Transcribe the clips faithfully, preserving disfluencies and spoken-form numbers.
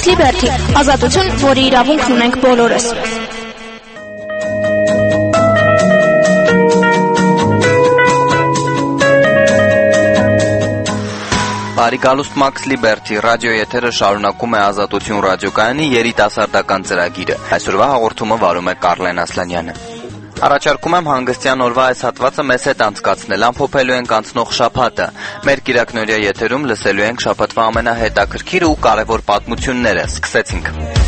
Max Liberty, ազատություն, որի իրավունքն ունենք բոլորս։ Բարիկալուստ Max Liberty ռադիո եթերը շարունակում է Ազատություն ռադիոկայանի երիտասարդական ծրագիրը։ Այսօրվա հաղորդումը վարում է Կարլեն Ասլանյանը։ Առաջարկում եմ հանգստյան օրվա այս հատվածը մեզ հետ անցկացնել, ամփոփելու ենք անցնող շաբաթը։ Մեր կիրակնօրյա եթերում լսելու ենք շաբաթվա ամենահետաքրքիր ու կարևոր պատմությունները։ Սկսեցինք։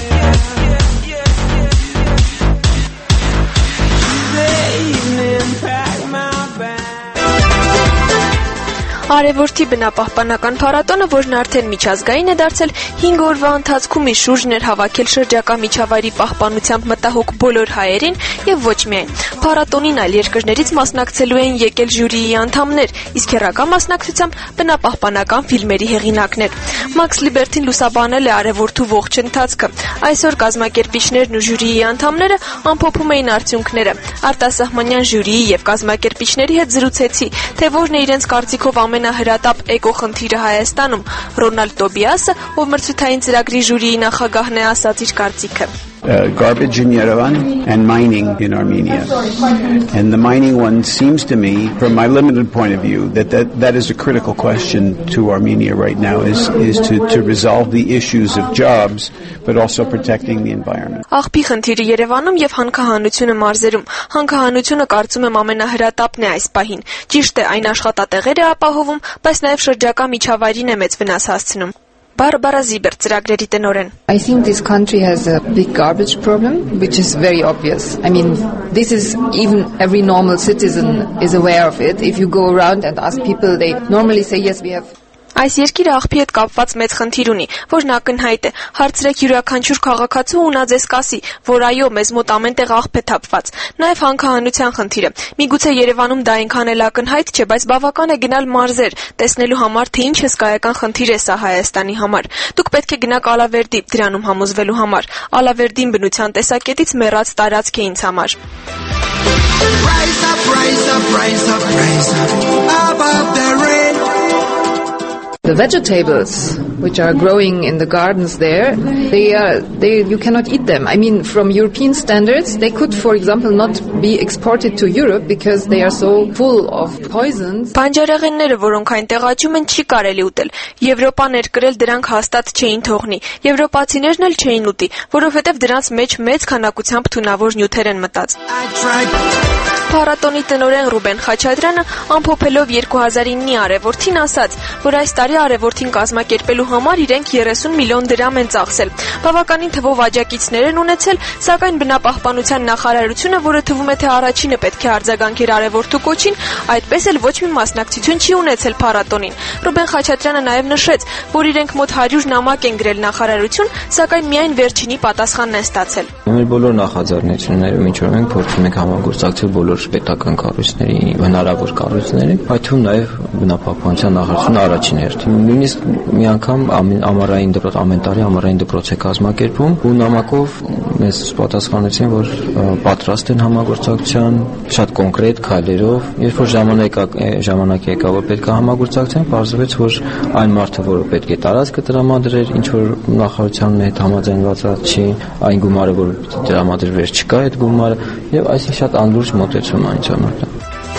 Արևորթի բնապահպանական փառատոնը, որն արդեն միջազգային է դարձել, հինգ օրվա ընթացքում իր շուրջն էր հավաքել շրջակա միջավայրի պահպանությամբ մտահոգ բոլոր հայերին եւ ոչ միայն։ Փառատոնին այլ երկրներից մասնակցելու էին եկել ժյուրիի անդամներ, իսկ հեռակա մասնակցությամբ բնապահպանական ֆիլմերի հեղինակներ։ Max Liberty-ն լուսաբանել է արևորթու ողջ ընթացքը։ Այսօր կազմակերպիչներն ու ժյուրիի անդամները ամփոփում էին արդյունքները։ Արտասահմանյան ժյուրիի եւ կազմակերպիչների հետ զրուցեցի, թե որն է իրենց կարծիքով ամենահրատապ էկոխնդիրը Հայաստանում։ Ռոնալդ Տոբիասը, ով մրցութային ծրագրի ժյուրիի նախագահն է, ասաց իր կարծիքը. Uh, garbage in Yerevan and mining in Armenia. And the mining one seems to me, from my limited point of view, that that, that is a critical question to Armenia right now, is, is to, to resolve the issues of jobs, but also protecting the environment. Աղբի խնդիրը Երևանում եւ հանքահանությունը մարզերում։ Հանքահանությունը կարծում եմ ամենահրատապն է այս պահին։ Ճիշտ է, այն աշխատատեղեր է ապահովում, բայց նաեւ շրջակա միջավայրին է մեծ վնաս հասցնում։ Barbara Zieber, ծրագրերի տնօրեն. I think this country has a big garbage problem, which is very obvious. I mean, this is even every normal citizen is aware of it. If you go around and ask people, they normally say, yes, we have... Այս երկիրը աղբի հետ կապված մեծ խնդիր ունի, որն ակնհայտ է։ Հարցրեք յուրաքանչյուր քաղաքացու ու նա ձեզ կասի, որ այո, մեզ մոտ ամենտեղ աղբ է թափված։ Նաև հանքահանության խնդիրը։ Միգուցե Երևանում դա այնքան էլ ակնհայտ չէ, բայց բավական է գնալ մարզեր, տեսնելու համար, թե ինչ հսկայական խնդիր է սա Հայաստանի համար։ Դուք պետք է գնաք Ալավերդի, դրանում համոզվելու համար։ Ալավերդին բնության տեսակետից մեռած տարածք է ինձ համար։ Rise up, rise up, rise up, rise up, above the rain. The vegetables which are growing in the gardens there, they are, they, you cannot eat them. I mean, from European standards, they could, for example, not be exported to Europe because they are so full of poisons. Բանջարեղենները, որոնք այնտեղ աճում են, չի կարելի ուտել։ Եվրոպան ներկրել դրանք հաստատ չէին թողնի։ Եվրոպացիներն էլ չէին ուտի, որովհետև դրանց մեջ մեծ քանակությամբ թունավոր նյութեր են մտած։ Փառատոնի տնօրեն Ռուբեն Խաչատրյանը ամփոփելով երկու հազար իննի արևորթին ասաց, որ այս տարի արևորթին կազմակերպելու համար իրենք երեսուն միլիոն դրամ են ծախսել։ Բավականին թվով աջակիցներ են ունեցել, սակայն բնապահպանության նախարարությունը, որը թվում է թե առաջինը պետք է արձագանքեր արևորթու կոչին, այդպես էլ ոչ մի մասնակցություն չի ունեցել փառատոնին։ Ռուբեն Խաչատրյանը նաև նշեց, որ իրենք մոտ հարյուր նամակ են գրել նախարարություն, սակայն միայն վերջինի պատասխանն են ստացել։ Մեր բոլոր նախաձեռնություններում ինչ որ մենք փորձում ենք համագործակցել բոլոր պետական կառույցների, հնարավոր կառույցների, այդ թվում նաև բնապահպանության նախարարությունը առաջին հերթին։ Նույնիսկ մի անգամ ամառային դպրոց, ամեն տարի ամառային դպրոց է կազմակերպում ու նամակով մեզ պատասխանեցին, որ պատրաստ են համագործակցության շատ կոնկրետ քայլերով։ Երբ որ ժամանակ ժամանակ եկա, որ պետք է համագործակցեն, պարզվեց, որ այն մարդը, որը պետք է տարածքը տրամադրեր, ինչ որ նախարարության հետ համաձայնված չի, այն գումարը, որ տրամադրվեր, չկա այդ գումարը, եւ այսինքն շատ անլուրջ մոտեցում այն ճանաչել։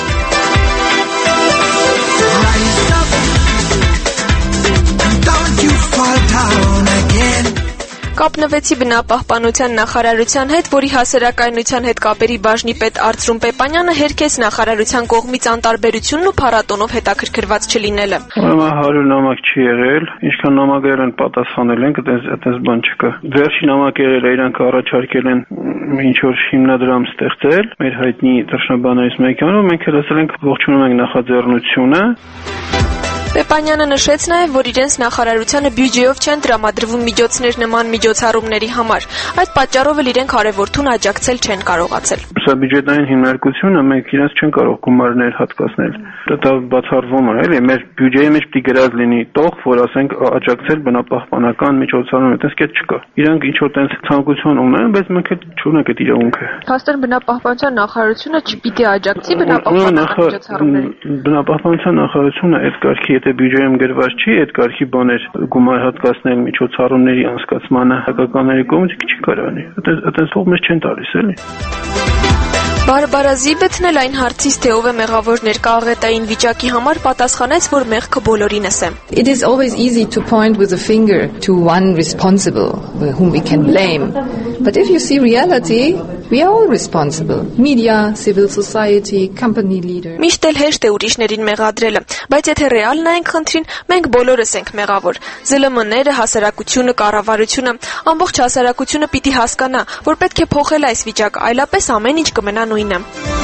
Կապնվեցի բնապահպանության նախարարության հետ, որի հասարակայնության հետ կապերի բաժնի պետ Արծրուն Պեպանյանը հերքեց նախարարության կողմից անտարբերությունն ու փառատոնով հետաքրքրված չլինելը։ Ուրեմն հարյուր նամակ չի եղել, ինչքան նամակներ են պատասխանել են, այդպես այդպես բան չկա։ Վերջի նամակ եղել է, իրանք առաջարկել են ինչ որ հիմնադրամ ստեղծել մեր հայտնի դաշնաբաններից մեկյանով, մենք էլ ասել ենք ողջունում ենք նախաձեռնությունը։ Պեպանյանը նշեց նաև, որ իրենց նախարարությանը բյուջեով չեն տրամադրվում միջոցներ նման միջոցառումների համար։ Այդ պատճառով էլ իրենք արևորթուն աջակցել չեն կարողացել։ Սա բյուջետային հիմնարկությունը, մենք իրենց չեն կարող գումարներ հատկացնել։ Դա բացառվում է, էլի, մեր բյուջեի մեջ պիտի գրած լինի տող, որ ասենք աջակցել բնապահպանական միջոցառում, այդպես կետ չկա։ Իրանք ինչ որ տենց ցանկություն ունեն, բայց մենք էլ չունենք այդ իրավունքը։ Հաստատ բնապահպանության նախարարությունը չպիտի աջակցի բնապահպանական միջոցառումներին։ Բնապահպանության նախարարությունը այդ կարգի եթե բյուջեում գրված չի այդ կարգի բաներ գումար հատկացնել միջոցառումների անցկացմանը հայկականների կողմից չի կարանի։ Այդպես թող մեզ չեն տալիս էլի։ Բարբարա Զիբեթն էլ այն հարցից, թե ով է մեղավոր ներկայաղետային վիճակի համար, պատասխանեց, որ մեղքը բոլորինս է։ It is always easy to point with a finger to one responsible whom we can blame. But if you see reality, we are all responsible. Media, civil society, company leaders. Միշտ էլ հեշտ է ուրիշներին մեղադրելը, բայց եթե ռեալ նայենք խնդրին, մենք բոլորս ենք մեղավոր։ զե ել էմ-ները, հասարակությունը, կառավարությունը, ամբողջ հասարակությունը պիտի հասկանա, որ պետք է փոխել այս վիճակը, այլապես ամեն ինչ կմնա նույնը։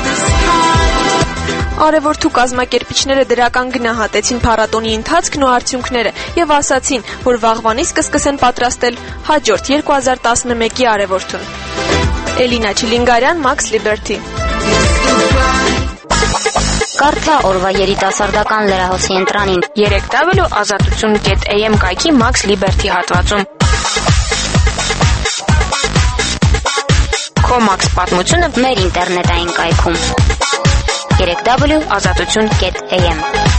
Արևորթու կազմակերպիչները դրական գնահատեցին փառատոնի ընթացքն ու արդյունքները եւ ասացին, որ վաղվանից կսկսեն պատրաստել հաջորդ երկու հազար տասնմեկի արևորթուն։ Էլինա Չիլինգարյան, Max Liberty։ Կարդա օրվա երիտասարդական լրահոսի ընտրանին երեք w ազատություն կետ a m կայքի Max Liberty հատվածում։ Քո Max պատմությունը մեր ինտերնետային կայքում երեք w ազատություն կետ a m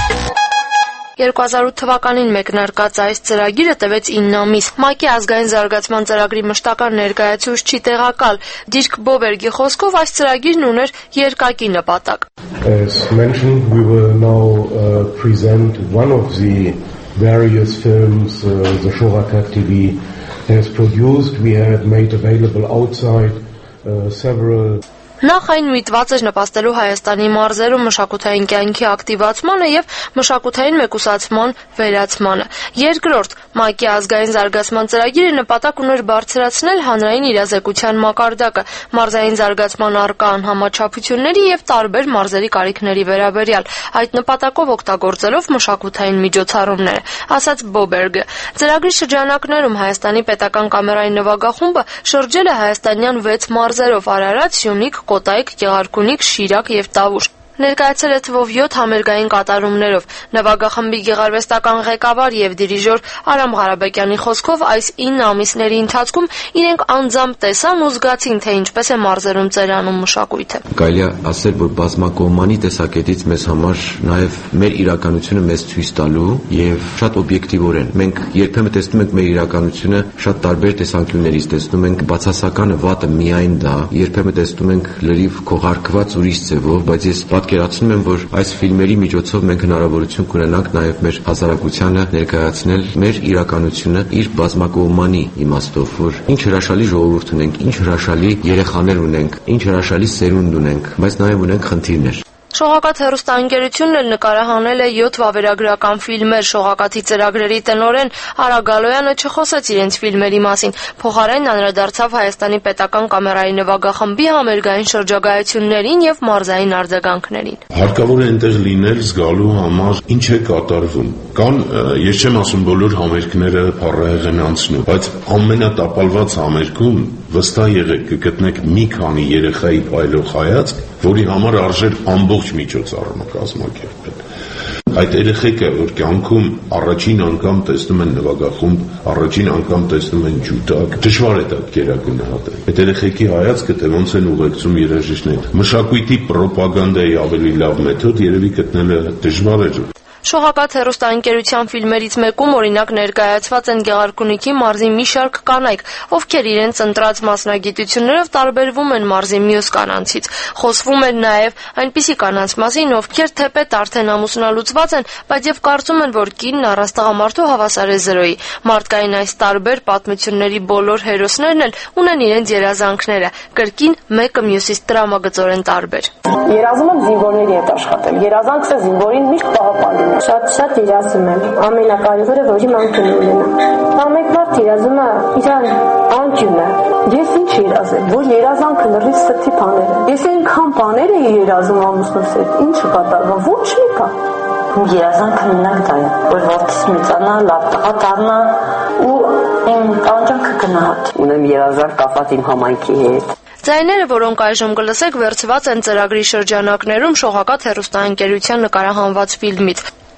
երկու հազար ութ թվականին մեկնարկած այս ծրագիրը տևեց ինը ամիս։ ՄԱԿ-ի ազգային զարգացման ծրագրի մշտական ներկայացուցիչի տեղակալ Դիրք Բոբերգի խոսքով այս ծրագիրն ուներ երկակի նպատակ։ As mentioned, we will now uh, present one of the various films uh, the Shorakak T V has produced. We have made available outside uh, several Նախ այն միտված էր նպաստելու Հայաստանի մարզերում մշակութային կյանքի ակտիվացմանը եւ մշակութային մեկուսացման վերացմանը։ Երկրորդ, ՄԱԿ-ի ազգային զարգացման ծրագիրը նպատակ ուներ բարձրացնել հանրային իրազեկության մակարդակը, մարզային զարգացման առկա անհամաչափությունների եւ տարբեր մարզերի կարիքների վերաբերյալ, այդ նպատակով օգտագործելով մշակութային միջոցառումները, ասաց Բոբերգը։ Ծրագրի շրջանակներում Հայաստանի պետական կամերային նվագախումբը շրջել է հայաստանյան վեց մարզերով՝ Արարատ, Սյունիք, Կոտայք, Գեղարքունիք, Շիրակ եւ Տավուշ։ Ներկայացել է թվով յոթ համերգային կատարումներով։ Նվագախմբի գեղարվեստական ղեկավար եւ դիրիժոր Արամ Ղարաբեկյանի խոսքով այս ինը ամիսների ընթացքում իրենք անձամբ տեսան ու զգացին, թե ինչպես է մարզերում ծերանում մշակույթը։ Կարելի է ասել, որ բազմակողմանի տեսակետից մեզ համար նաեւ մեր իրականությունը մեզ ցույց տալու եւ շատ օբյեկտիվորեն։ Մենք երբեմն տեսնում ենք մեր իրականությունը շատ տարբեր տեսանկյուններից, տեսնում ենք բացասականը վատը միայն դա, երբեմն տեսնում ենք լրիվ քողարկված ուրիշ ձևով, բայց ես պատկերացնում եմ, որ այս ֆիլմերի միջոցով մենք հնարավորություն կունենանք նաև մեր հասարակությանը ներկայացնել մեր իրականությունը իր բազմակողմանի իմաստով, որ ինչ հրաշալի ժողովուրդ ունենք, ինչ հրաշալի երեխաներ ունենք, ինչ հրաշալի սերունդ ունենք, բայց նաև ունենք խնդիրներ։ Շողակաթ հեռուստաընկերությունն էլ նկարահանել է յոթ վավերագրական ֆիլմեր։ Շողակաթի ծրագրերի տնօրեն Արա Գալոյանը չխոսեց իրենց ֆիլմերի մասին, փոխարենն անդրադարձավ Հայաստանի պետական կամերայի նվագախմբի համերգային շրջագայություններին եւ մարզային արձագանքներին։ Հարկավոր է այնտեղ լինել, զգալու համար ինչ է կատարվում։ Կան, ես չեմ ասում բոլոր համերգները փառահեղ են անցնում, բայց ամենատապալված համերգում վստահ եղեք կգտնեք մի քանի երեխայի փայլող հայացք, որի համար արժեր ամբողջ միջոցառումը կազմակերպել։ Այդ երեխեքը, որ կյանքում առաջին անգամ տեսնում են նվագախումբ, առաջին անգամ տեսնում են ջութակ, դժվար է դա գերագնահատել։ Այդ երեխեքի հայացքը թե ոնց են ուղեկցում երաժիշտները։ Մշակույթի պրոպագանդայի ավելի լավ մեթոդ երևի գտնելը դժվար է։ Շողակաթ հեռուստաընկերության ֆիլմերից մեկում օրինակ ներկայացված են Գեղարքունիքի մարզի մի շարք կանայք, ովքեր իրենց ընտրած մասնագիտություններով տարբերվում են մարզի մյուս կանանցից։ Խոսվում է նաև այնպիսի կանանց մասին, ովքեր թեպետ արդեն ամուսնալուծված են, բայց եւ կարծում են, որ կինն առանց տղամարդու հավասար է զրոյի։ Մարդկային այս տարբեր պատմությունների բոլոր հերոսներն էլ ունեն իրենց երազանքները, կրկին մեկը մյուսից տրամագծորեն տարբեր։ Երազումը զինվորների հետ աշխատել։ Երազանքս է զինվորին միշտ պահապանում։ Շատ-շատ երազում եմ։ Ամենակարևորը, որ իմ անկյունը ունենա։ Ամեն մարդ երազում է իր անկյունը։ Ես ինչ երազեմ, որ երազանքը լրիվ ստի բաներ են։ Ես այնքան բաներ եմ երազում ամուսնուս հետ, ինչը կատարվում, ոչ մի բան։ Երազանքը մենակ դա է, որ որդիս մեծանա, լավ տղա դառնա ու իմ տանջանքը գնահատի։ Ունեմ երազանք կապված իմ համայնքի հետ։ Ձայները, որոնք այժմ կլսեք, վերցված են ծրագրի շրջանակներում Շողակաթ հեռուստաընկերության նկարահանված ֆիլմից։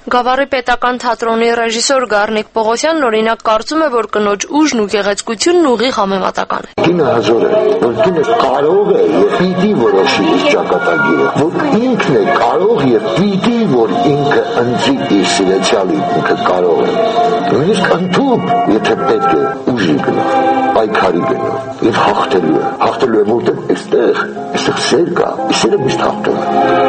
Գավառի պետական թատրոնի ռեժիսոր Գառնիկ Պողոսյանն օրինակ կարծում է, որ կնոջ ուժն ու գեղեցկությունն ուղիղ համեմատական է։ Կինը հազոր է, որ կինը կարող է եւ պիտի որոշի իր ճակատագիրը, որ ինքն է կարող եւ պիտի, որ ինքը ընտրի իր սիրեցյալի, ինքը կարող է։ Նույնիսկ ընդհանուր, եթե պետք է ուժի գնա, պայքարի գնա, եւ հաղթելու է, հաղթելու է որտեղ այստեղ, այստեղ սեր կա, սերը միշտ հաղթում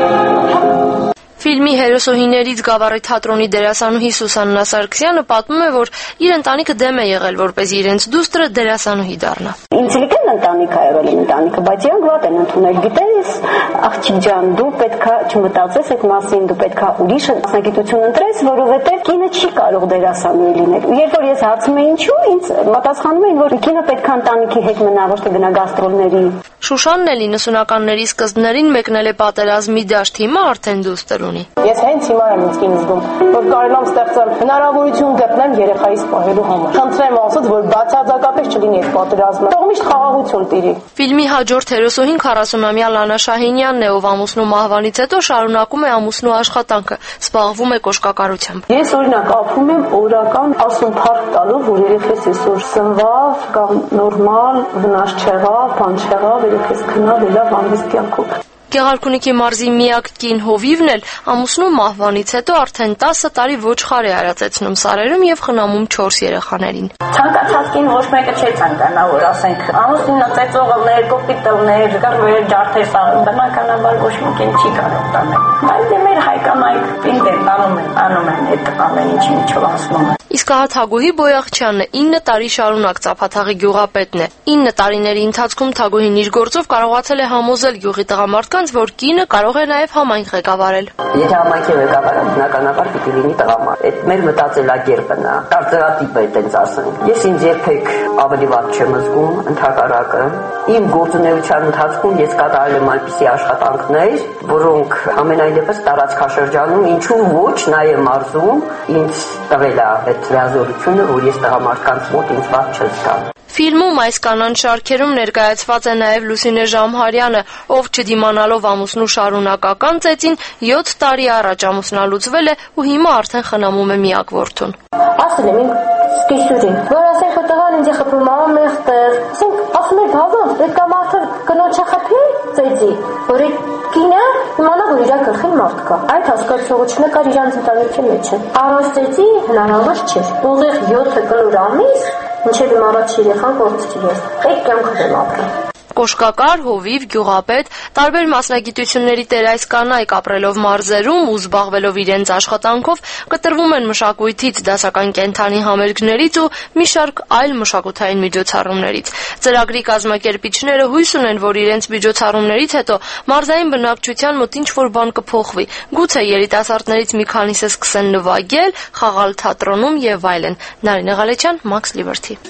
է։ Ֆիլմի հերոսուհիներից Գավառի թատրոնի դերասանուհի Սուսաննա Սարգսյանը պատմում է, որ իր ընտանիքը դեմ է եղել, որպեսզի իրենց դուստրը դերասանուհի դառնա։ Ինտելիգենտ ընտանիք է եղել իմ ընտանիքը, բայց իրանք վատ են ընդունել։ Գիտես, աղջիկ ջան, դու պետքա չմտածես այդ մասին, դու պետքա ուրիշ մասնագիտություն ընտրես, որովհետև կինը չի կարող դերասանուհի լինել։ Երբ որ ես հարցում եմ ինչու, ինձ պատասխանում էին, որ կինը պետքա ընտանիքի հետ մնա, ոչ թե գնա գաստրոլների։ Շուշանն էլ իննսունականների սկզբներին մեկնել է պատերազմի դաշտ, հիմա արդեն դուստր ունի։ Ես հենց հիմա եմ ինձ զգում, որ կարելի է ստեղծել հնարավորություն գտնեմ երեխայիս պահելու համար։ Խնդրեմ ասած, որ բացարձակապես չլինի այդ պատերազմը։ Թող միշտ խաղաղություն տիրի։ Ֆիլմի հաջորդ հերոսուհին քառասունամյա Լանա Շահինյանն է, ով ամուսնու մահվանից հետո շարունակում է ամուսնու աշխատանքը, զբաղվում է կոշկակարությամբ։ Ես օրինակ ապրում եմ օրական ասում փառք տալով, որ երեխես այսօր սնվավ կամ նորմալ վնաս չեղավ, բան չեղավ, երեխես քնավ, ելավ հանգիստ կյանքով։ Գեղարքունիքի մարզի միակ կին Հովիվն էլ ամուսնու մահվանից հետո արդեն տասը տարի ոչխար է արածեցնում սարերում եւ խնամում չորս երեխաներին։ Ցանկացած կին ոչ մեկը չի ցանկանա, որ ասենք ամուսինը ծեծողներ, կոպիտելներ, կամ վեր ջարդեր սաղ, բնականաբար ոչ մի կին չի կարող տանել։ Բայց դե մեր հայկանայք պինդ անում են, անում են այդ ամեն ինչի միջով անցնում է։ Իսկ հա Թագուհի Բոյախչյանն ինը տարի շարունակ Ծափաթաղի գյուղապետն է։ ինը տարիների ընթացքում Թագուհին իր գործով կարողացել է համոզել գյուղի տղամարդկանց, որ կինը կարող է նաև համայնք ղեկավարել։ Եթե համայնքի ղեկավարը բնականաբար պիտի լինի տղամարդ։ Այդ մեր մտածելակերպն է, տարբերատիպ է այդպես ասենք։ Ես ինձ երբեք ավելի վատ չեմ զգում, ընդհակառակը։ Իմ գործունեության ընթացքում ես կատարել եմ այնպիսի աշխատանքներ, որոնք ամենայնպես տարածքաշրջանում, ինչու ոչ, նաև մարզում ինձ տվել է այդ հրաժարությունը, որ ես տղամարդկանց մոտ ինձ ված չզգամ։ Ֆիլմում այս կանանց շարքերում ներկայացված է նաև Լուսինե Ժամհարյանը, ով չդիմանալով ամուսնու շարունակական ծեծին յոթ տարի առաջ ամուսնալուծվել է ու հիմա արդեն խնամում է միակ որդուն։ Ասել եմ սկիզբին, որ ասենք որ տղան ինձ խփում ա մեղտեղ, ասենք ասում է բավոն, պետք է մարդը կնոջը խփի ծեծի, որ կինը իմանա որ իր գլխին մարդ կա։ Այդ հասկացողությունը կար իրանց ընտանիքի մեջ։ Առանց ծեծի հնարավոր չէ։ Ուղիղ յոթ կլոր ամիս մինչև իմ առաջ երեխան գործի ես։ Այդ կյանքով եմ ապրում։ Կոշկակար, հովիվ, գյուղապետ, տարբեր մասնագիտությունների տեր այս կանայք ապրելով մարզերում ու զբաղվելով իրենց աշխատանքով կտրվում են մշակույթից, դասական կենդանի համերգներից ու մի շարք այլ մշակութային միջոցառումներից։ Ծրագրի կազմակերպիչները հույս ունեն, որ իրենց միջոցառումներից հետո մարզային բնակչության մոտ ինչ-որ բան կփոխվի։ Գուցե երիտասարդներից մի քանիսը սկսեն նվագել, խաղալ թատրոնում եւ այլն։ Նարինե Ղալեչյան, Max Liberty։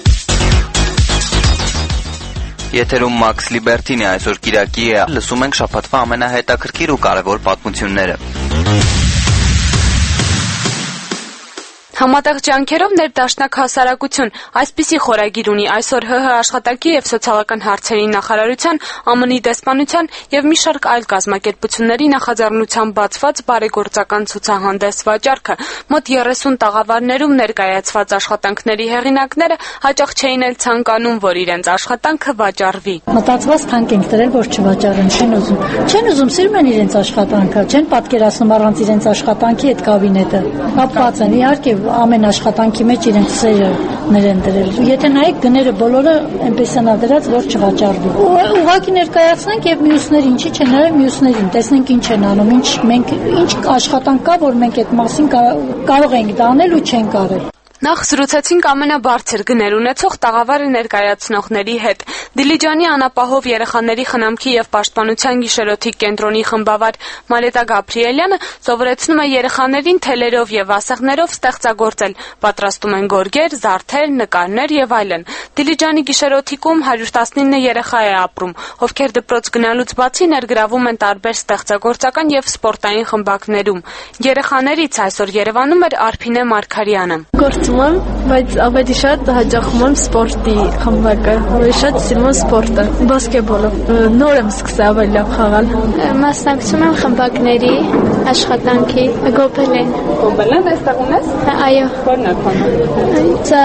Եթերում Max Liberty-ն է, այսօր Կիրակի է, լսում ենք շաբաթվա ամենահետաքրքիր ու կարևոր պատմությունները։ Համատեղ ջանքերով ներդաշնակ հասարակություն այսպիսի խորագիր ունի այսօր ՀՀ աշխատանքի եւ սոցիալական հարցերի նախարարության, ԱՄՆ-ի դեսպանության եւ մի շարք այլ կազմակերպությունների նախաձեռնությամբ բացված բարեգործական ցուցահանդես վաճառքը։ Մոտ երեսուն տաղավարներում ներկայացված աշխատանքների հեղինակները հաճախ չէին էլ ցանկանում, որ իրենց աշխատանքը վաճառվի։ Մտածված թանկ ենք դրել, որ չվաճառեն, չեն ուզում։ Չեն ուզում, սիրում են իրենց աշխատանքը, չեն պատկերացնում առանց իրենց աշխատանքի այդ կաբինետը։ Կապված են, իհարկե ամեն աշխատանքի մեջ իրենց սերներ են դրել։ Եթե նայեք գները բոլորը այնպես են դրած, որ չվաճառվի։ Ուղղակի ներկայացնենք եւ մյուսներին, ինչի՞ չէ, նաեւ մյուսներին, տեսնենք ինչ են անում, ինչ մենք ինչ աշխատանք կա, որ մենք այդ մասին կարող ենք դանել ու չենք արել։ Նախ զրուցեցինք ամենաբարձր գներ ունեցող տաղավարը ներկայացնողների հետ։ Դիլիջանի անապահով երեխաների խնամքի եւ պաշտպանության գիշերօթիկ կենտրոնի խմբավար Մարետա Գաբրիելյանը սովորեցնում է երեխաներին թելերով եւ ասեղներով ստեղծագործել, պատրաստում են գորգեր, զարդեր, նկարներ եւ այլն։ Դիլիջանի գիշերօթիկում հարյուր տասնինը երեխա է ապրում, ովքեր դպրոց գնալուց բացի ներգրավում են տարբեր ստեղծագործական եւ սպորտային խմբակներում։ Երեխաներից այսօր Երևանում էր Արփինե Մարգարյանը։ ուսուցում եմ, բայց ավելի շատ հաճախում եմ սպորտի խմբակը, ավելի շատ սիրում եմ սպորտը, բասկետբոլը։ Նոր եմ սկսել ավելի լավ խաղալ։ Մասնակցում եմ խմբակների աշխատանքի գոբելեն։ Գոբելեն այստեղ ունես։ Այո։ Որն է քոնը։ Դա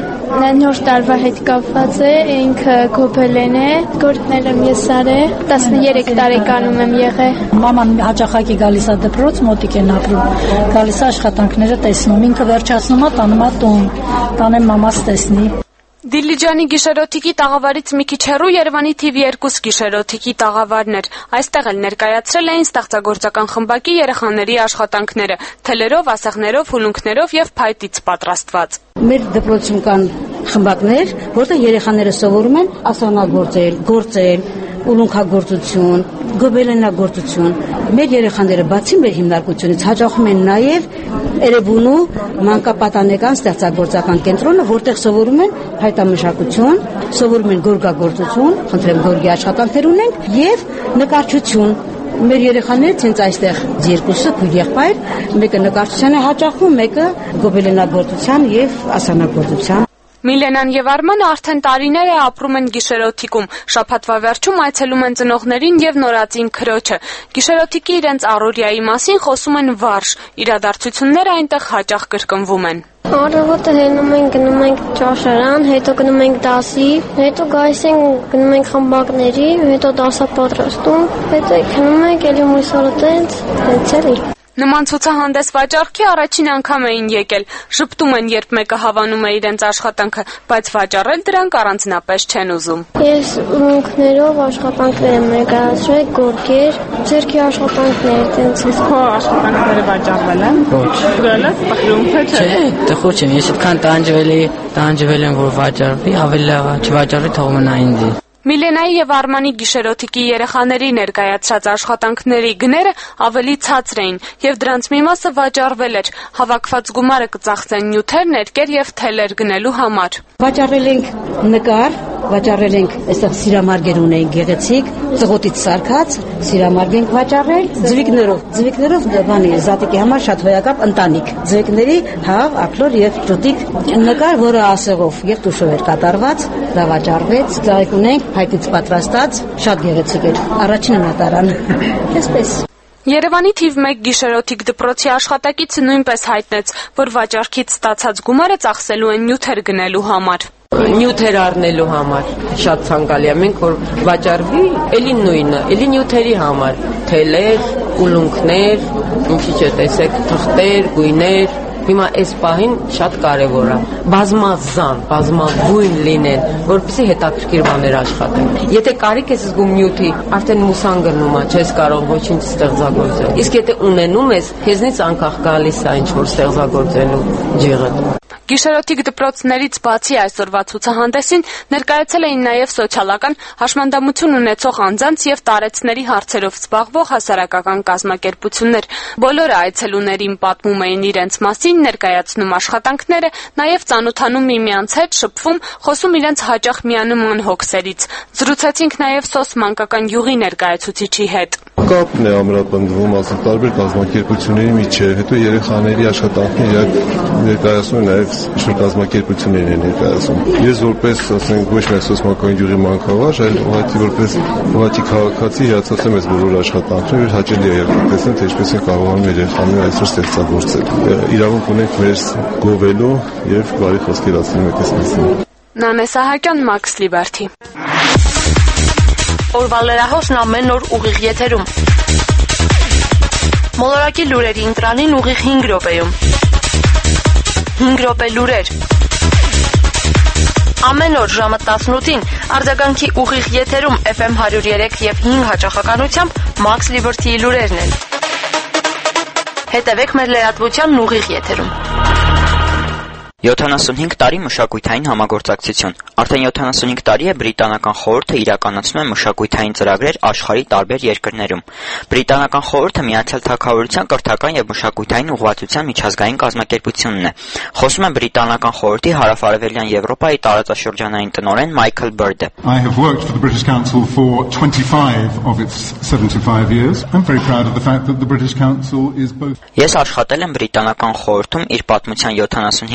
նոր տարվա հետ կապված է, ինքը գոբելեն է, գործնել եմ ես արել, տասներեք տարեկանում եմ եղել։ Մաման հաճախակի գալիս է դպրոց, մոտիկ են ապրում, գալիս է աշխատանքները տեսնում, ինքը վերջացնում է, տանում է տուն, տանեմ մամաս տեսնի։ Դիլիջանի գիշերօթիկի տաղավարից մի քիչ հեռու Երևանի թիվ երկու գիշերօթիկի տաղավարն էր։ Այստեղ էլ ներկայացրել էին ստեղծագործական խմբակի երեխաների աշխատանքները՝ թելերով, ասեղներով, հուլունքներով եւ փայտից պատրաստված։ Մեր դպրոցում կան խմբակներ, որտեղ երեխաները սովորում են ասեղնագործել, գործել, ուլունքագործություն, գոբելենագործություն։ Մեր երեխաները բացի մեր հիմնարկությունից հաճախում են նաև Էրեբունու մանկապատանեկան ստեղծագործական կենտրոնը, որտեղ սովորում են փայտամշակություն, սովորում են գորգագործություն, խնդրեմ գորգի աշխատանքներ ունենք եւ նկարչություն։ Մեր երեխաներից հենց այստեղ երկուսը քույր եղբայր, մեկը նկարչության է հաճախում, մեկը գոբելենագործության եւ ասեղնագործության։ Միլենան եւ Արմանը արդեն տարիներ է ապրում են գիշերօթիկում։ Շաբաթվա վերջում այցելում են ծնողներին եւ նորածին քրոջը։ Գիշերօթիկի իրենց առօրյայի մասին խոսում են վարժ։ Իրադարձությունները այնտեղ հաճախ կրկնվում են։ Առավոտը հենում ենք, գնում ենք ճաշարան, հետո գնում ենք դասի, հետո գայս ենք, գնում ենք խմբակների, հետո դասապատրաստում, հետո գնում ենք էլի մույսորը տենց, տենց էլի։ Նման ցուցահանդես վաճառքի առաջին անգամ էին եկել։ Շփտում են, երբ մեկը հավանում է իրենց աշխատանքը, բայց վաճառել դրանք առանձնապես չեն ուզում։ Ես ուլունքներով աշխատանքներ եմ ներկայացրել, գորգեր, ձեռքի աշխատանքներ, տենց էս։ Քո աշխատանքները վաճառվել են։ Ոչ։ Գալը պահրումքը չէ։ Չէ, տխուր չեմ, ես այդքան տանջվել եմ, տանջվել եմ, որ վաճառվի, ավելի լավ է, չվաճառվի թողում են ինձ։ Միլենայի եւ Արմանի գիշերօթիկի երեխաների ներկայացրած աշխատանքների գները ավելի ցածր էին եւ դրանց մի մասը վաճառվել էր։ Հավաքված գումարը կծախսեն նյութեր, ներկեր եւ թելեր գնելու համար։ Վաճառել ենք նկար, վաճառել ենք այստեղ սիրամարգեր ունենք գեղեցիկ, ծղոտից սարքած, սիրամարգ ենք վաճառել, ձվիկներով, ձվիկներով բանի զատիկի համար շատ հոյակապ ընտանիք։ Ձվիկների հավ, ակլոր եւ ճուտիկ նկար, որը ասեղով եւ տուշով էր կատարված, դա վաճառվեց։ Ձայք ունենք փայտից պատրաստած, շատ գեղեցիկ էր։ Առաջին նատարան։ Այսպես Երևանի թիվ մեկ գիշերօթիկ դպրոցի աշխատակիցը նույնպես հայտնեց, որ վաճառքից ստացած գումարը ծախսելու են նյութեր գնելու համար։ Նյութեր առնելու համար շատ ցանկալի է, մենք որ վաճառվի, էլի նույնը, էլի նյութերի համար, թելեր, ուլունքներ, ինչի՞ չէ, տեսեք, թղթեր, գույներ։ Հիմա այս պահին շատ կարևոր է բազմազան, բազմագույն լինեն, որպեսզի հետաքրքիր բաներ աշխատեն։ Եթե կարիք ես զգում նյութի, արդեն մուսան գնում է, չես կարող ոչինչ ստեղծագործել։ Իսկ եթե ունենում ես, քեզնից անկախ գալիս է ինչ որ ստեղծագործելու ջիղը։ Գիշերօթիկ դպրոցներից բացի այսօրվա ցուցահանդեսին ներկայացել էին նաև սոցիալական հաշմանդամություն ունեցող անձանց եւ տարեցների հարցերով զբաղվող հասարակական կազմակերպություններ։ Բոլորը այցելուներին պատմում էին իրենց մասին, ներկայացնում աշխատանքները, նաև ծանոթանում միմյանց հետ, շփվում, խոսում իրենց հաճախ միանման հոգսերից։ Զրուցեցինք նաև սոս մանկական յուղի ներկայացուցիչի հետ։ Կապն է ամրապնդվում ասել տարբեր կազմակերպությունների միջև, հետո երեխաների աշխատանքները ներկայացնում են նաև ինչ-որ կազմակերպություններ են ներկայացում։ Ես որպես, ասենք, ոչ միայն սոցմանկային յուղի մանկավարժ, այլ ուղղակի որպես ուղղակի քաղաքացի հիացած եմ այս բոլոր աշխատանքները, հաճելի է երբ տեսնեմ, թե ինչպես են կարողանում երեխաները այսօր ստեղծագործել։ Իրավունք ունենք մեր գովելու եւ բարի խոսքեր ասելու մեկս մասին։ Նանե Սահակյան, Մաքս Լիբերթի։ Օրվա լրահոսն ամեն օր ուղիղ եթերում։ Մոլորակի լուրերի ընտրանին ուղիղ հինգ րոպեում։ հինգ րոպե լուրեր։ Ամեն օր ժամը տասնութին արձագանքի ուղիղ եթերում Էֆ Էմ հարյուր երեք եւ հինգ հաճախականությամբ Մաքս Լիբերթիի լուրերն են։ Հետևեք մեր լրատվությանն ուղիղ եթերում։ յոթանասունհինգ տարի մշակութային համագործակցություն։ Արդեն յոթանասունհինգ տարի է Բրիտանական խորհուրդը իրականացնում է մշակութային ծրագրեր աշխարհի տարբեր երկրներում։ Բրիտանական խորհուրդը Միացյալ Թագավորության կրթական եւ մշակութային ուղղվածության միջազգային կազմակերպությունն է։ Խոսում է Բրիտանական խորհրդի հարավարևելյան Եվրոպայի տարածաշրջանային տնօրեն Մայքլ Բըրդը։ I have worked for the British Council for twenty-five of its seventy-five years. I'm very proud of the fact that the British Council is both. Ես աշխատել եմ Բրիտանական խորհրդում իր պատմության յոթանասունհինգ տարիների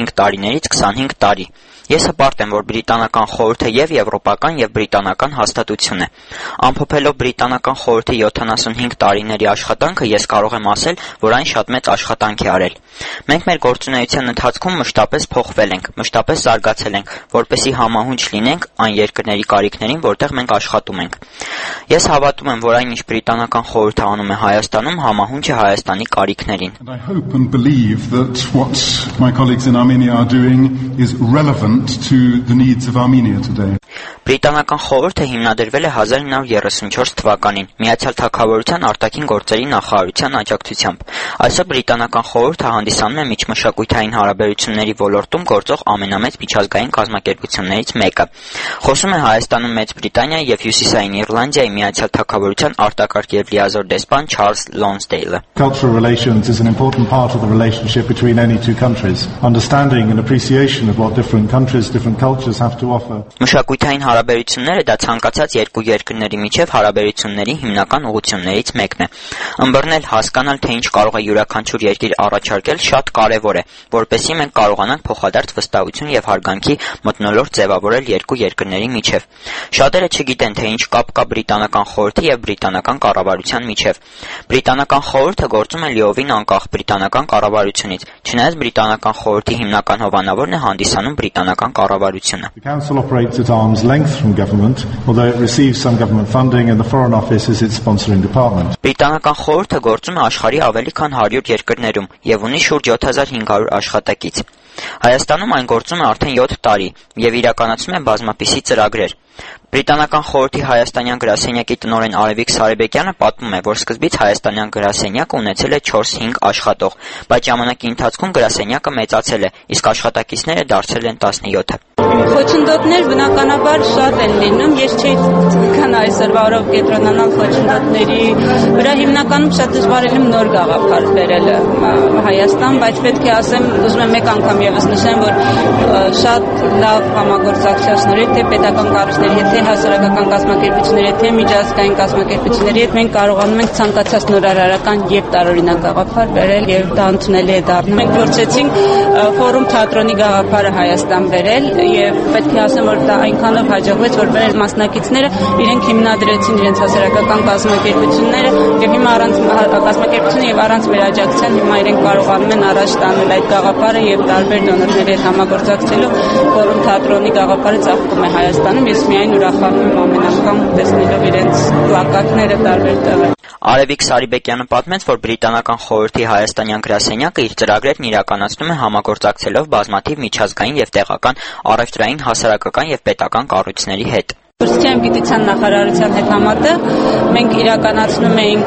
տարիներից քսանհինգ տարի։ Ես հպարտ եմ, որ բրիտանական խորհուրդը եւ եվրոպական եւ բրիտանական հաստատություն է։ Ամփոփելով բրիտանական խորհրդի յոթանասունհինգ տարիների աշխատանքը, ես կարող եմ ասել, որ այն շատ մեծ աշխատանք է արել։ Մենք մեր գործունեության ընթացքում մշտապես փոխվել ենք, մշտապես զարգացել ենք, որպեսզի համահունչ լինենք այն երկրների կարիքներին, որտեղ մենք աշխատում ենք։ Ես հավատում եմ, որ այն ինչ բրիտանական խորհուրդը անում է Հայաստանում, համահունչ է Հայաստանի կարիքներին։ I hope and believe that what my colleagues in Armenia are doing is relevant to the needs of Armenia today. Բրիտանական խորհուրդը հիմնադրվել է հազար ինը հարյուր երեսունչորս թվականին Միացյալ Թագավորության արտաքին գործերի նախարարության աջակցությամբ։ Այսօր բրիտանական խորհուրդը հանդիսանում է միջմշակութային հարաբերությունների ոլորտում գործող ամենամեծ միջազգային կազմակերպություններից մեկը։ Խոսում է Հայաստանում Մեծ Բրիտանիայի եւ Հյուսիսային Իռլանդիայի Միացյալ Թագավորության արտակարգ եւ լիազոր դեսպան Չարլզ Լոնսդեյլը։ Cultural relations is an important part of the relationship between any two countries. Understanding and appreciation of what different countries, different cultures have to offer. Մշակութային հարաբերությունները դա ցանկացած երկու երկրների միջև հարաբերությունների հիմնական ուղղություններից մեկն է։ Ըմբռնել, հասկանալ, թե ինչ կարող է յուրաքանչյուր երկիր առաջարկել, շատ կարևոր է, որպեսզի մենք կարողանանք փոխադարձ վստահություն եւ հարգանքի մթնոլորտ ձևավորել երկու երկրների միջև։ Շատերը չգիտեն, թե ինչ կապ կա բրիտանական խորհրդի եւ բրիտանական կառավարության միջև։ Բրիտանական խորհուրդը գործում է լիովին անկախ բրիտանական կառավարությունից, չնայած բրիտանական խորհրդի հիմնական հովանավորն է հանդիսանում բրիտանական կառավարությունը։ The council operates at arm's length from government, although it receives some government funding and the Foreign Office is its sponsoring department. Բրիտանական խորհուրդը գործում է աշխարհի ավելի քան հարյուր երկրներում եւ ունի շուրջ յոթ հազար հինգ հարյուր աշխատակից։ Հայաստանում այն գործում է արդեն յոթ տարի եւ իրականացնում է բազմապիսի ծրագրեր։ Բրիտանական խորհրդի հայաստանյան գրասենյակի տնօրեն Արևիկ Սարեբեկյանը պատմում է, որ սկզբից հայաստանյան գրասենյակը ունեցել է չորս-հինգ աշխատող, բայց ժամանակի ընթացքում գրասենյակը մեծացել է, իսկ աշխատակիցները դարձել են տասնյոթը։ Խոչընդոտներ բնականաբար շատ են լինում, ես չէի կան այսօրվա օրով կենտրոնանալ խոչընդոտների վրա, հիմնականում շատ դժվար է նոր գաղափար բերելը Հայաստան, բայց պետք է ասեմ, ուզում եմ մեկ անգամ եւս նշեմ, որ շատ լավ համագործակցության շնորհիվ թե պետական կառույցների հետ, թե հասարակական կազմակերպությունների հետ, թե միջազգային կազմակերպությունների հետ մենք կարողանում ենք ցանկացած նորարարական եւ տարօրինակ գաղափար բերել եւ դա ընդունելի է դառնում։ Մենք փորձեցինք ֆորում թատրոնի գաղափարը Հայաստան բերել եւ պետք է ասեմ, որ դա այնքանով հաջողվեց, որ մեր մասնակիցները իրենք հիմնադրեցին իրենց հասարակական կազմակերպությունները եւ հիմա առանց կազմակերպությունը եւ առանց մեր աջակցության հիմա իրենք կարողանում են առաջ տանել այդ գաղափարը եւ տարբեր դոնորների հետ համագործակցելով ֆորում թատրոնի գաղափարը ծաղկում է Հայաստանում։ Ես միայն ուրախանում եմ ամեն անգամ տեսնելով իրենց պլակատները տարբեր տեղերում։ Արևիկ Սարիբեկյանը պատմեց, որ բրիտանական խորհրդի հայաստանյան գրասենյակը իր ծրագրերն իրականացնում է համագործակցելով բազմաթիվ միջազգային եւ տեղական առևտրային, հասարակական եւ պետական կառույցների հետ։ Կրթության գիտության նախարարության հետ համատեղ մենք իրականացնում էինք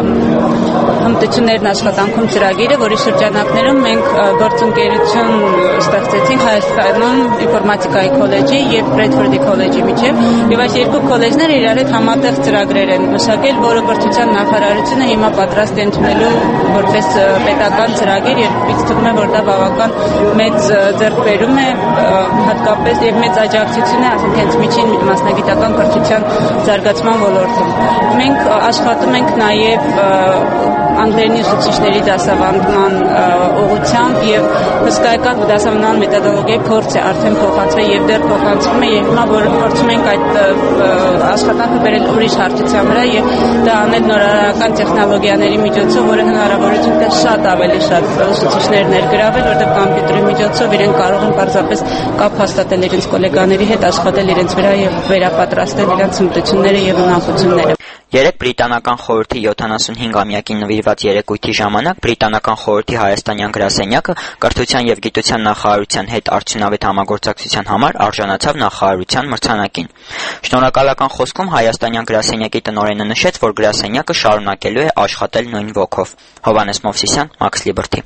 հմտություններն աշխատանքում ծրագիրը, որի շրջանակներում մենք գործընկերություն ստեղծեցինք Հայաստանում ինֆորմատիկայի քոլեջի եւ Բրեդֆորդի քոլեջի միջեւ, եւ այս երկու քոլեջները իրար հետ համատեղ ծրագրեր են մշակել, որը կրթության նախարարությունը հիմա պատրաստ է ընդունելու որպես պետական ծրագիր, եւ ինձ թվում է, որ դա բավական մեծ ձեռքբերում է, հատկապես եւ մեծ աջակցություն է, ասենք հենց միջին մասնագիտական կրթության զարգացման ոլորտում։ Մենք աշխատում ենք նաեւ անգլերենի ուսուցիչների դասավանդման ուղղությամբ եւ հսկայական դասավանդման մեթոդոլոգիայի փորձ է արդեն փոխանցվել եւ դեռ փոխանցվում է, եւ հիմա որ փորձում ենք այդ աշխատանքը բերել ուրիշ հարթության վրա եւ դա անել նորարարական տեխնոլոգիաների միջոցով, որը հնարավորություն կտա շատ ավելի շատ ուսուցիչներ ներգրավել, որտեղ կոմպյուտերի միջոցով իրենք կարող են պարզապես կապ հաստատել իրենց գոլեգաների հետ, աշխատել իրենց վրա եւ վերապատրաստել իրենց հմտությունները եւ ունակությունները։ Երեք բրիտանական խորհրդի յոթանասունհինգամյակին նվիրված երեկույթի ժամանակ բրիտանական խորհրդի հայաստանյան գրասենյակը կրթության եւ գիտության նախարարության հետ արդյունավետ համագործակցության համար արժանացավ նախարարության մրցանակին։ Շնորհակալական խոսքում հայաստանյան գրասենյակի տնօրենը նշեց, որ գրասենյակը շարունակելու է աշխատել նույն ոգով։ Հովհաննես Մովսիսյան, Max Liberty։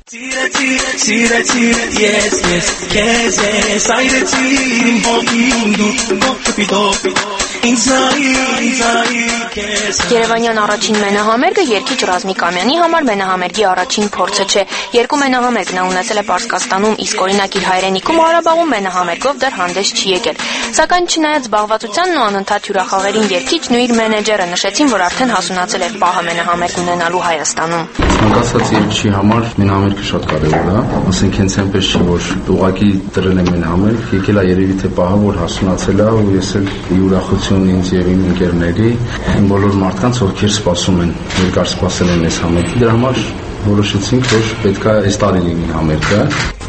Inside, inside, Երևանյան առաջին մենահամերգը երգիչ Ռազմիկ Ամյանի համար մենահամերգի առաջին փորձը չէ։ Երկու մենահամերգ նա ունեցել է Պարսկաստանում, իսկ օրինակ իր հայրենիքում ու Ղարաբաղում մենահամերգով դեռ հանդես չի եկել։ Սակայն չնայած զբաղվածությանն ու անընդհատ հյուրախաղերին երգիչն ու իր մենեջերը նշեցին, որ արդեն հասունացել էր պահը մենահամերգ ունենալու Հայաստանում։ Ցանկացած երգչի համար մենահամերգը շատ կարևոր է, ասենք հենց այնպես չի, որ ուղղակի դրել է մենահամերգ, եկել է երևի թե պահը, որ հասունացել է ու ես էլ ուրախություն ինձ եւ իմ ընկերների, իմ բոլոր մարդկանց, ովքեր սպասում են, երկար սպասել են այս համերգի, դրա համար որոշեցինք, որ պետք է այս տարի լինի համերգը։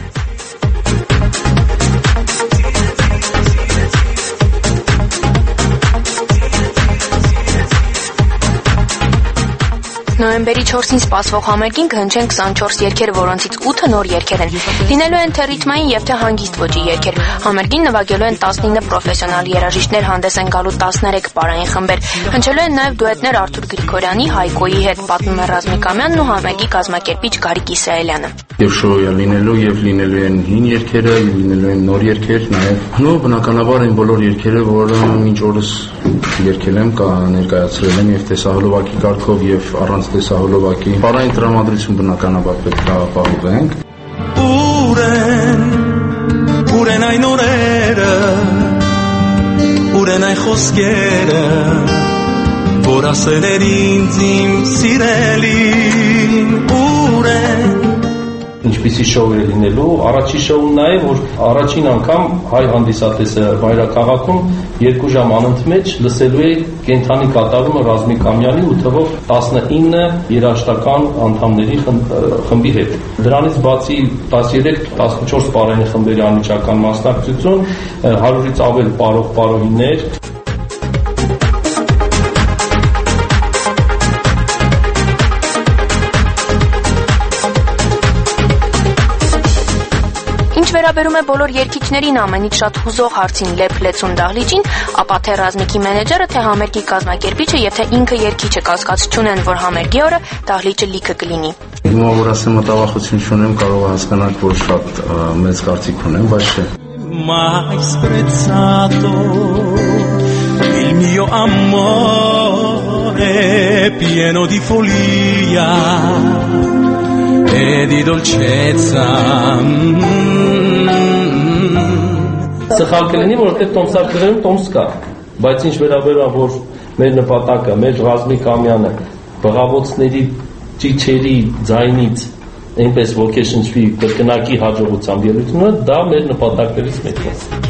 Նոյեմբերի չորսին սպասվող համերգին կհնչեն քսանչորս երգեր, որոնցից ութը նոր երգեր են։ Լինելու են թե ռիթմային եւ թե հանգիստ ոճի երգեր։ Համերգին նվագելու են տասնինը պրոֆեսիոնալ երաժիշտներ, հանդես են գալու տասներեք պարային խմբեր։ Հնչելու են նաեւ դուետներ Արթուր Գրիգորյանի, Հայկոյի հետ, պատմում է Ռազմիկ Ամյանն ու համերգի կազմակերպիչ Գարիկ Իսրայելյանը։ Եվ շոուը լինելու եւ լինելու են հին երգերը, եւ լինելու են նոր երգեր, նաեւ նո բնականաբար այն բոլոր երգերը, որը մինչ օրս երգել եմ, կա ներկայացրել եմ եւ տեսահոլովակի կարգով եւ առանց տեսահոլովակի։ Պարային տրամադրություն բնականաբար պետք է ապահովենք։ Ուրեն, ուրեն այն օրերը, ուրեն այն խոսքերը, որ ասել էր ինձ իմ սիրելին, ուրեն ինչպիսի շոու է լինելու, առաջի շոուն նա է, որ առաջին անգամ հայ հանդիսատեսը մայրաքաղաքում երկու ժամ անընդմեջ լսելու է կենթանի կատարումը Ռազմիկ Ամյանի ու թվով տասնինը երաժշտական անդամների խմբի հետ։ Դրանից բացի տասներեք տասնչորս պարային խմբերի անմիջական մասնակցություն, հարյուրից ավել պարող պարոհիներ։ Վերաբերում է բոլոր երգիչներին ամենից շատ հուզող հարցին Լեփ Լեցուն Դահլիճին, ապա թե Ռազմիկի մենեջերը, թե համերգի կազմակերպիչը եւ թե ինքը երգիչը կասկած չունեն, որ համերգի օրը Դահլիճը լիքը կլինի։ Հիմա որ ասեմ մտավախություն չունեմ, կարող եմ հասկանալ, որ շատ մեծ կարծիք ունեմ, բայց չէ։ Mai sprezzato il mio amore pieno di follia e di dolcezza. Սխալ կլինի, որովհետև տոմսակներում տոմս կա, բայց ինչ վերաբերում որ մեր նպատակը, մեր Ռազմիկ Ամյանը բղավոցների ճիչերի ձայնից այնպես ոգեշնչվի կրկնակի հաջողությամբ ելույթը, դա մեր նպատակներից մեկն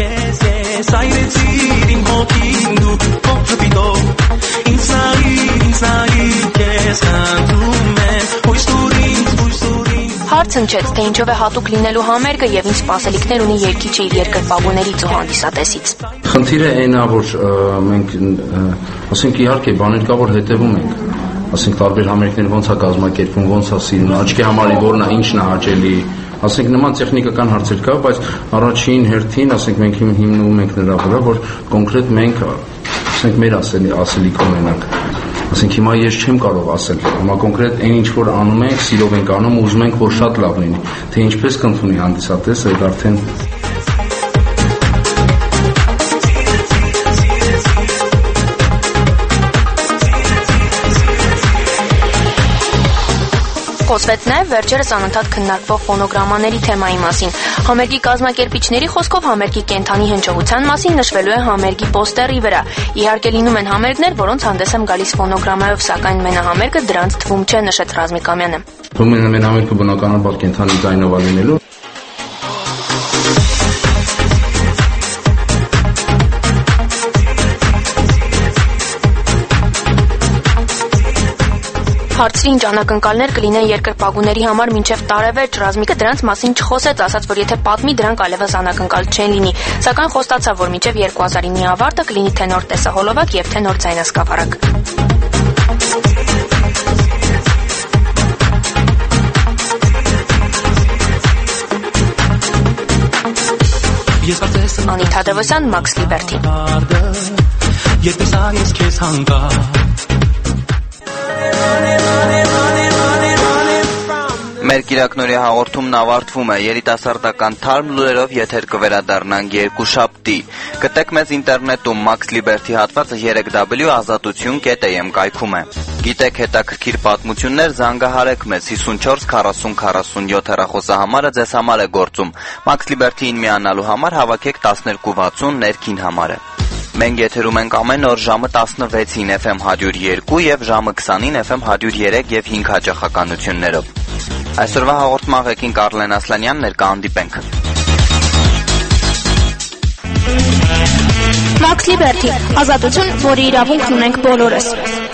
է։ Հարց հնչեց, թե ինչով է հատուկ լինելու համերգը եւ ինչ սպասելիքներ ունի երգիչը իր երկրպագուներից ու հանդիսատեսից։ Խնդիրը այն է, որ մենք ասենք իհարկե բաներ կա, որ հետևում ենք, ասենք տարբեր համերգներ ոնց է կազմակերպվում, ոնց է սիրուն, աչքի համարի որն է, ինչն է հաճելի, ասենք նման տեխնիկական հարցեր կա, բայց առաջին հերթին, ասենք մենք հիմնվում ենք նրա վրա, որ կոնկրետ մենք, ասենք մեր ասելիքը ունենանք։ Ասենք հիմա ես չեմ կարող ասել, հիմա կոնկրետ այն ինչ որ անում ենք, սիրով ենք անում, ուզում ենք որ շատ լավ լինի, թե ինչպես կընդունի հանդիսատեսը, այդ արդեն Խոսվեց նաև վերջերս անընդհատ քննարկվող ֆոնոգրամաների թեմայի մասին։ Համերգի կազմակերպիչների խոսքով համերգի կենթանի հնչողության մասին նշվելու է համերգի պոստերի վրա։ Իհարկե լինում են համերգներ, որոնց հանդես եմ գալիս ֆոնոգրամայով, սակայն մենահամերգը դրանց թվում չէ, նշեց Ռազմիկ Ամյանը։ Մենահամերգը բնականաբար կենթանի ձայնով է լինելու։ Հարցրի ինչ անակնկալներ կլինեն երկրպագուների համար մինչև տարեվերջ, Ռազմիկը դրանց մասին չխոսեց, ասաց, որ եթե պատմի, դրանք այլևս անակնկալ չեն լինի, սակայն խոստացավ, որ մինչև երկու հազարինի ավարտը կլինի թե նոր տեսահոլովակ եւ թե նոր ձայնասկավառակ։ Անիթա Դևոսյան, Մաքս Լիբերթի։ Մեր կիրակնորի հաղորդումն ավարտվում է երիտասարդական թարմ լուրերով եթեր կվերադառնանք երկուշաբթի։ Գտեք մեզ ինտերնետում Max Liberty հատվածը երեք w ազատություն կետ am կայքում է։ Գիտեք հետաքրքիր պատմություններ, զանգահարեք մեզ հիսունչորս քառասուն քառասունյոթ հեռախոսահամարը ձեզ համար է գործում։ Max Liberty-ին միանալու համար հավաքեք տասներկու վաթսուն ներքին համարը։ Մենք եթերում ենք ամեն օր ժամը տասնվեցին F M հարյուր երկու եւ ժամը քսանին F M հարյուր երեք եւ հինգ հաճախականություններով։ Այսօրվա հաղորդման ղեկին Կարլեն Ասլանյանն էր, կհանդիպենք։ Max Liberty, ազատություն, որի իրավունք ունենք բոլորս։